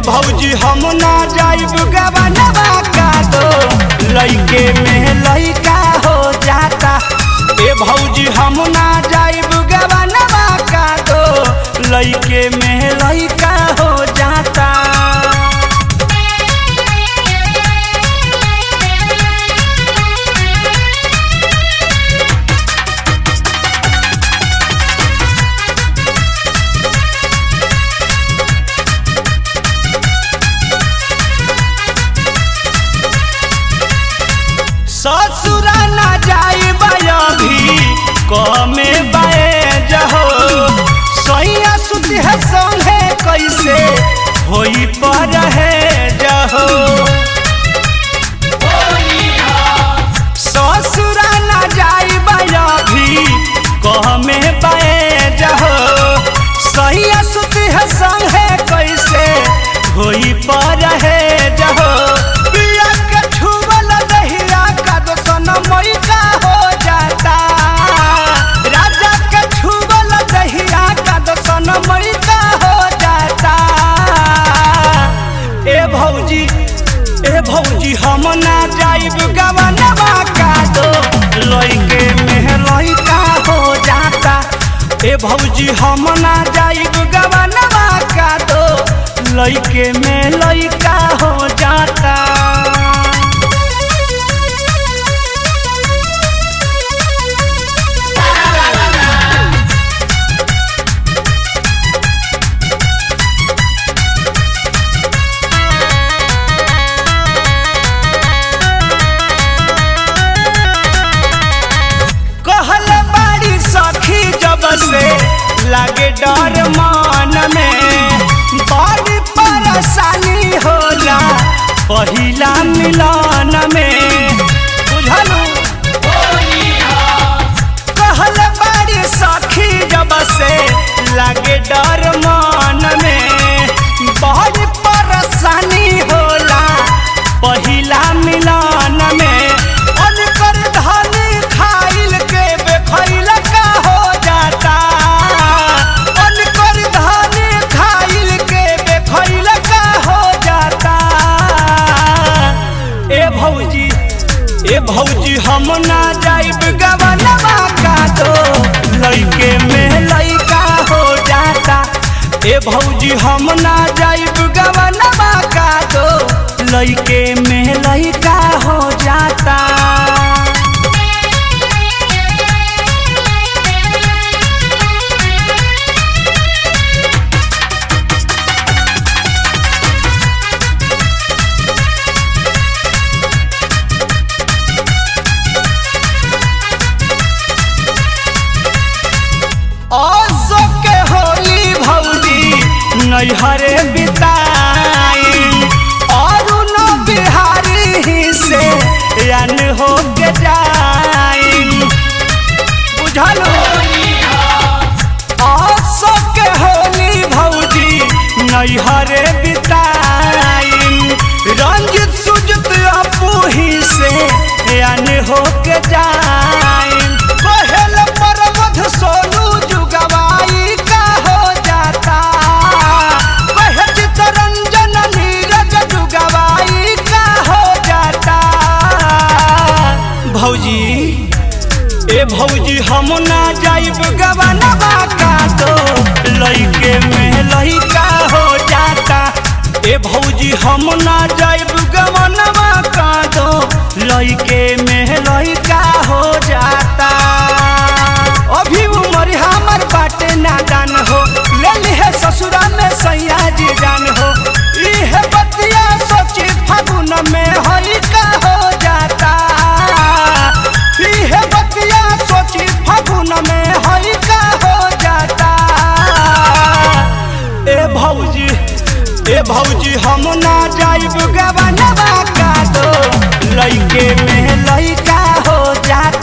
भौजी हम ना जाइब गवनवा का दो लइके में लइका हो जाता। ए भौजी हम ना जाइब गवनवा का दो लइके में लइका हो जाता। ससुरा ना जाइब अभी कमे बैज हो सैया सुत है संगे कैसे होई पर है जहो। ससुरा ना जाइब अभी कमे बैज हो सैया सुत है संगे कैसे होई पर है जहो। मैका हो जाता राजा के छुबल दहिया का दोसन मैका हो जाता। ए भौजी हम ना जाइब गवनवा का दो लइके में लइका हो जाता। ए भौजी हम ना जाइब गवनवा का दो लइके में लइका हो जाता। से लागे डर मन में बड़ी परेशानी होला पहिला मिलन में बुझलू। कहल बड़ी सखी जब से लागे डर मन में बड़ी परेशानी होला पहिला मिलन में। अनकर धनी खाइल के बेखैल का हो जाता। अनकर धनी खाइल के बेखैल का हो जाता। ए भौजी हम ना जाइब गवनवा का दो लइके में लइका हो जाता। ए भौजी हम ना जाइब गवनवा का दो लइके में लइका हो जाता। नैहरे बिताई और न बिहारी ही से यान हो के जाई बुझलो। आसो के होली भौजी नैहरे बिताई रंजित सुजत अपू ही से यान हो के जाई। पहल पर मध सोनू जुगवाई का हो जाता। भौजी हम ना जाइब गवनवा का दो लइके में लइका हो जाता। ए भौजी हम ना जाइब गवनवा का दो लइके में लइका हो जाता। अभी उमर हमर बाटे नादान हो ले लिहे ससुरा में सैया जी जान हो। इहे बतिया सोची फागुन में हई का हो जाता। इहे बतिया सोची फागुन में हई का हो जाता। ए भौजी हम ना जाइब गवनवा का दो लइके में लइका हो जाता।